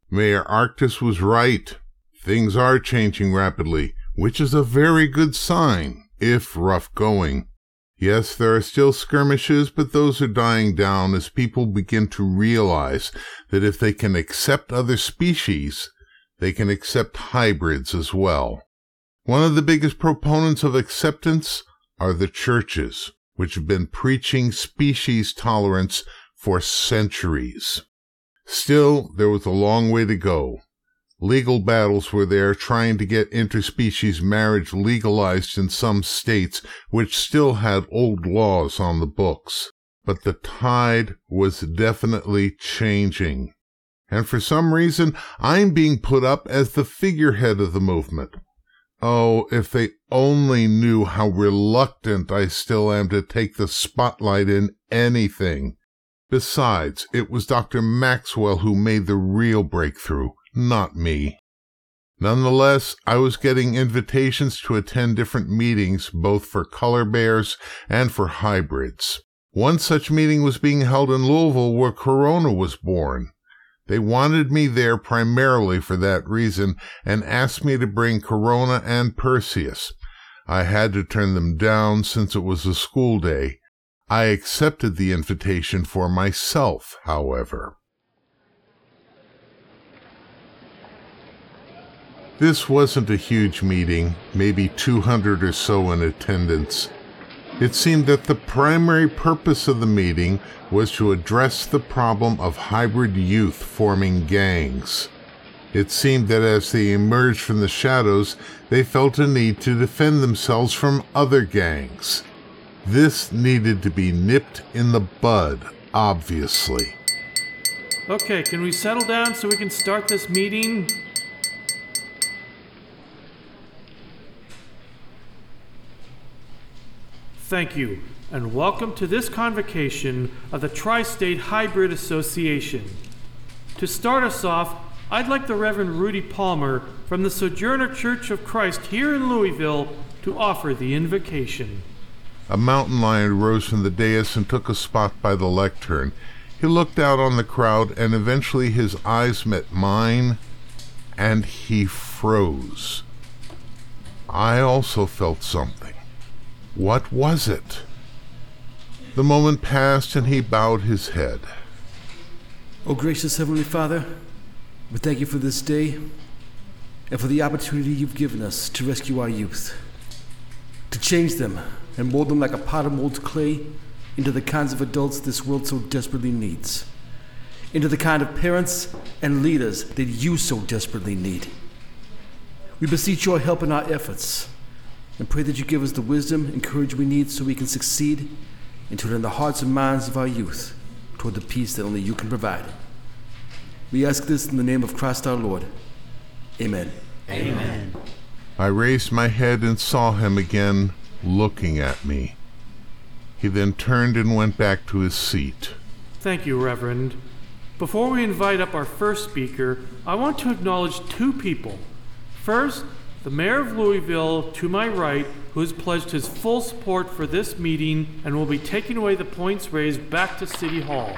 Mayor Arctus was right. Things are changing rapidly, which is a very good sign, if rough going. Yes, there are still skirmishes, but those are dying down as people begin to realize that if they can accept other species, they can accept hybrids as well. One of the biggest proponents of acceptance are the churches, which have been preaching species tolerance for centuries. Still, there was a long way to go. Legal battles were there trying to get interspecies marriage legalized in some states which still had old laws on the books. But the tide was definitely changing. And for some reason, I'm being put up as the figurehead of the movement. Oh, if they only knew how reluctant I still am to take the spotlight in anything. Besides, it was Dr. Maxwell who made the real breakthrough, not me. Nonetheless, I was getting invitations to attend different meetings, both for color bears and for hybrids. One such meeting was being held in Louisville where Corona was born. They wanted me there primarily for that reason and asked me to bring Corona and Perseus. I had to turn them down since it was a school day. I accepted the invitation for myself, however. This wasn't a huge meeting, maybe 200 or so in attendance. It seemed that the primary purpose of the meeting was to address the problem of hybrid youth forming gangs. It seemed that as they emerged from the shadows, they felt a need to defend themselves from other gangs. This needed to be nipped in the bud, obviously. Okay, can we settle down so we can start this meeting? Thank you, and welcome to this convocation of the Tri-State Hybrid Association. To start us off, I'd like the Reverend Rudy Palmer from the Sojourner Church of Christ here in Louisville to offer the invocation. A mountain lion rose from the dais and took a spot by the lectern. He looked out on the crowd, and eventually his eyes met mine, and he froze. I also felt something. What was it? The moment passed, and he bowed his head. Oh, gracious Heavenly Father, we thank you for this day and for the opportunity you've given us to rescue our youth, to change them and mold them like a pot of molds clay into the kinds of adults this world so desperately needs, into the kind of parents and leaders that you so desperately need. We beseech your help in our efforts and pray that you give us the wisdom and courage we need so we can succeed in turning the hearts and minds of our youth toward the peace that only you can provide. We ask this in the name of Christ our Lord. Amen. Amen. I raised my head and saw him again, looking at me. He then turned and went back to his seat. Thank you, Reverend. Before we invite up our first speaker, I want to acknowledge two people. First, the Mayor of Louisville, to my right, who has pledged his full support for this meeting and will be taking away the points raised back to City Hall.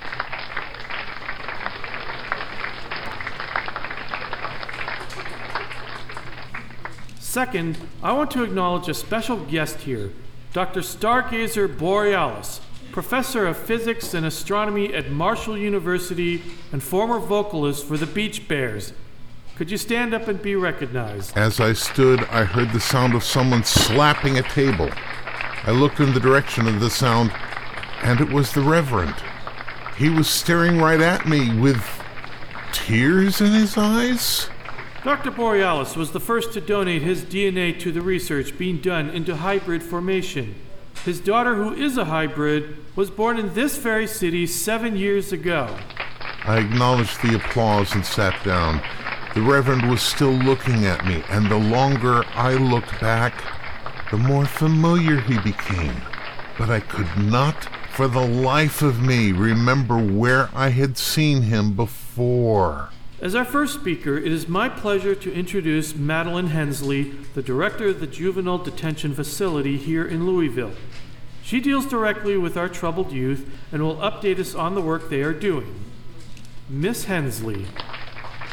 Second, I want to acknowledge a special guest here, Dr. Stargazer Borealis, professor of physics and astronomy at Marshall University and former vocalist for the Beach Bears. Could you stand up and be recognized? As I stood, I heard the sound of someone slapping a table. I looked in the direction of the sound, and it was the Reverend. He was staring right at me with tears in his eyes. Dr. Borealis was the first to donate his DNA to the research being done into hybrid formation. His daughter, who is a hybrid, was born in this very city 7 years ago. I acknowledged the applause and sat down. The Reverend was still looking at me, and the longer I looked back, the more familiar he became. But I could not, for the life of me, remember where I had seen him before. As our first speaker, it is my pleasure to introduce Madeline Hensley, the director of the Juvenile Detention Facility here in Louisville. She deals directly with our troubled youth and will update us on the work they are doing. Miss Hensley.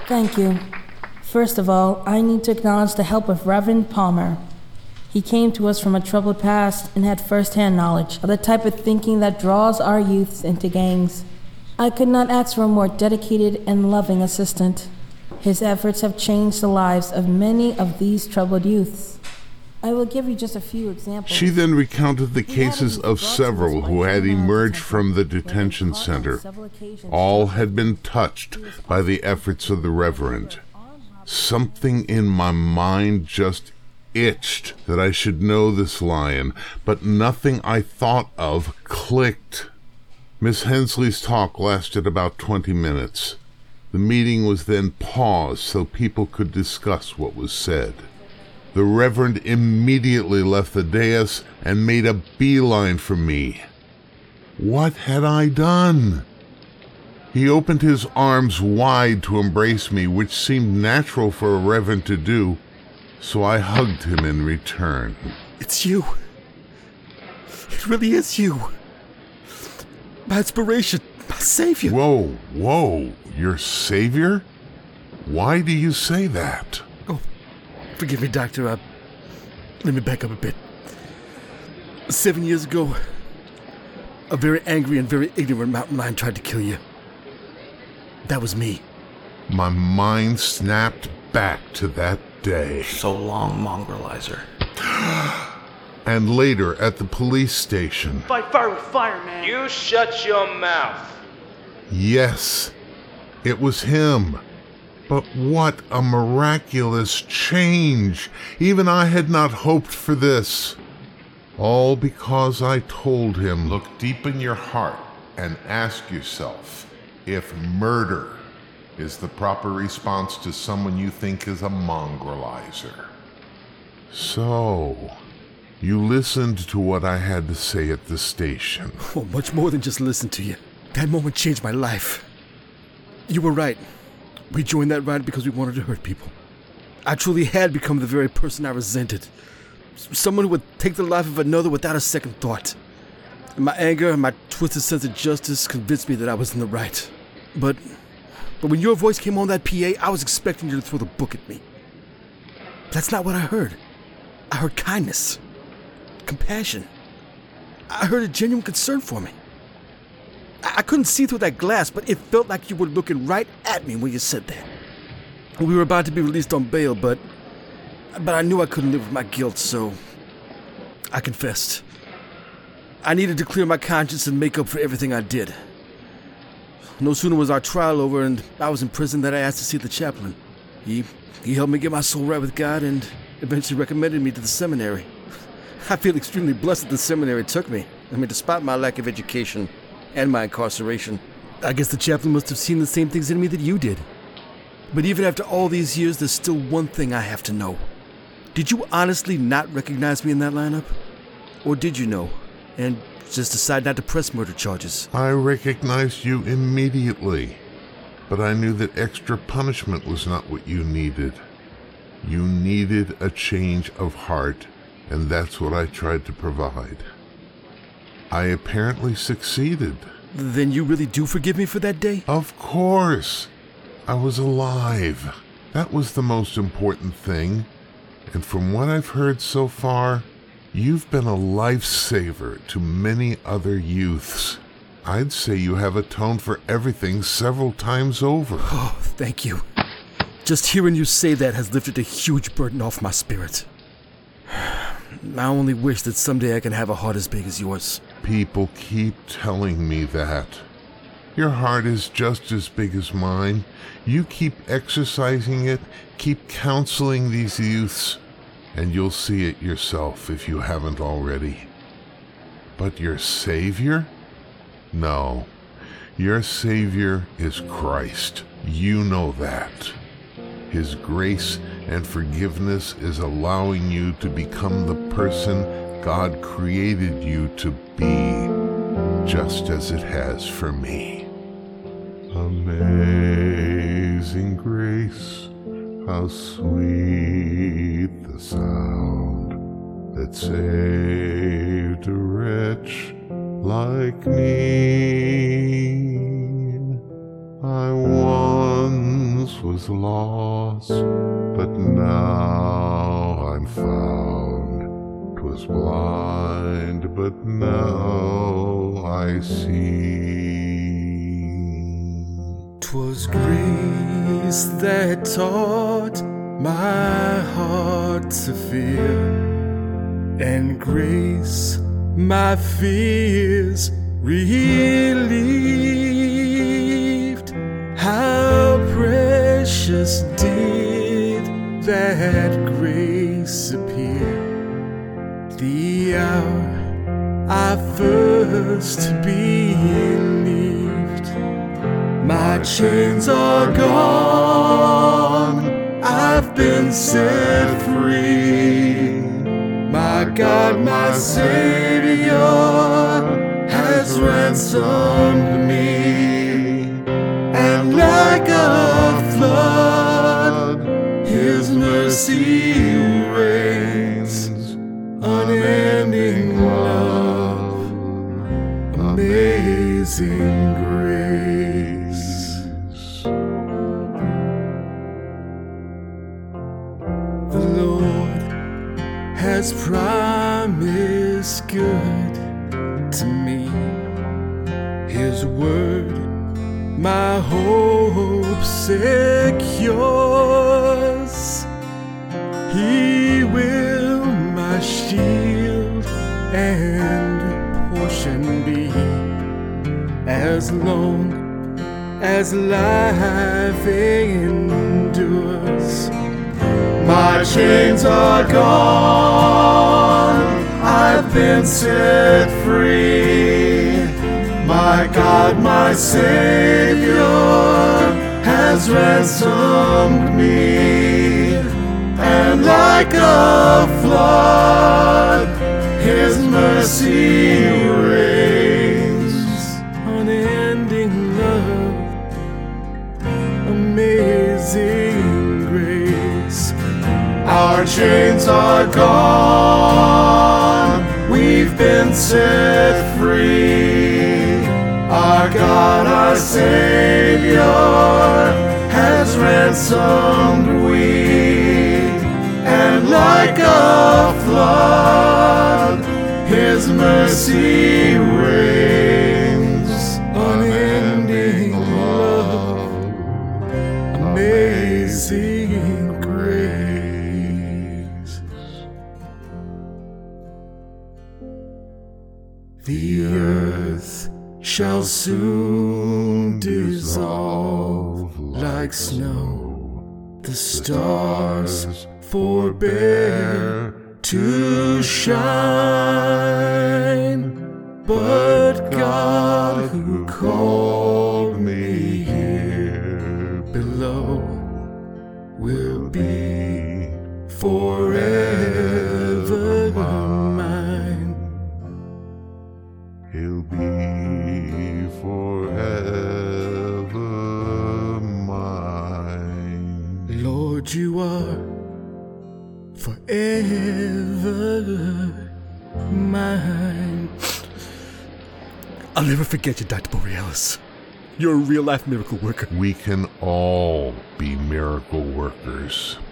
Thank you. First of all, I need to acknowledge the help of Reverend Palmer. He came to us from a troubled past and had first-hand knowledge of the type of thinking that draws our youths into gangs. I could not ask for a more dedicated and loving assistant. His efforts have changed the lives of many of these troubled youths. I will give you just a few examples. She then recounted the cases of several who had emerged from the detention center. All had been touched by the efforts of the Reverend. Something in my mind just itched that I should know this lion, but nothing I thought of clicked. Miss Hensley's talk lasted about 20 minutes. The meeting was then paused so people could discuss what was said. The Reverend immediately left the dais and made a beeline for me. What had I done? He opened his arms wide to embrace me, which seemed natural for a Reverend to do, so I hugged him in return. It's you. It really is you. My inspiration, my savior. Whoa, your savior? Why do you say that? Oh, forgive me, Doctor. Let me back up a bit. 7 years ago, a very angry and very ignorant mountain lion tried to kill you. That was me. My mind snapped back to that day. So long, mongrelizer. And later at the police station. Fight fire with fire, man. You shut your mouth. Yes, it was him. But what a miraculous change. Even I had not hoped for this. All because I told him, look deep in your heart and ask yourself if murder is the proper response to someone you think is a mongrelizer. So, you listened to what I had to say at the station. Oh, much more than just listen to you. That moment changed my life. You were right. We joined that ride because we wanted to hurt people. I truly had become the very person I resented. Someone who would take the life of another without a second thought. And my anger and my twisted sense of justice convinced me that I was in the right. But when your voice came on that PA, I was expecting you to throw the book at me. But that's not what I heard. I heard kindness, compassion. I heard a genuine concern for me. I couldn't see through that glass, but it felt like you were looking right at me when you said that. We were about to be released on bail, but I knew I couldn't live with my guilt, so I confessed. I needed to clear my conscience and make up for everything I did. No sooner was our trial over and I was in prison than I asked to see the chaplain. He helped me get my soul right with God and eventually recommended me to the seminary. I feel extremely blessed that the seminary took me. Despite my lack of education and my incarceration, I guess the chaplain must have seen the same things in me that you did. But even after all these years, there's still one thing I have to know. Did you honestly not recognize me in that lineup? Or did you know and just decide not to press murder charges? I recognized you immediately, but I knew that extra punishment was not what you needed. You needed a change of heart, and that's what I tried to provide. I apparently succeeded. Then you really do forgive me for that day? Of course. I was alive. That was the most important thing. And from what I've heard so far, you've been a lifesaver to many other youths. I'd say you have atoned for everything several times over. Oh, thank you. Just hearing you say that has lifted a huge burden off my spirit. I only wish that someday I can have a heart as big as yours. People keep telling me that. Your heart is just as big as mine. You keep exercising it, keep counseling these youths, and you'll see it yourself if you haven't already. But your Savior? No. Your Savior is Christ. You know that. His grace and forgiveness is allowing you to become the person God created you to be, just as it has for me. Amazing grace, how sweet the sound that saved a wretch like me. I once was was lost, but now I'm found. 'Twas blind, but now I see. 'Twas grace that taught my heart to fear, and grace my fears relieved. How precious did that grace appear the hour I first believed. My chains are gone, I've been set free. My God, my Savior has ransomed me. And like a flood, His mercy reigns. Unending love, amazing grace. The Lord has promised good to me. His word my hope secures. He will my shield and portion be, as long as life endures. My chains are gone, I've been set free. My God, my Savior has ransomed me. And like a flood, His mercy reigns. Unending love, amazing grace. Our chains are gone, we've been set free. Our God, our Savior has ransomed we. And like a flood, His mercy reigns. Unending love, amazing grace. The earth shall soon dissolve like snow. The stars forbear to shine, but God who called me here below will be forever mine. He'll be forever mine. Lord, you are forever mine. I'll never forget you, Dr. Borealis. You're a real-life miracle worker. We can all be miracle workers.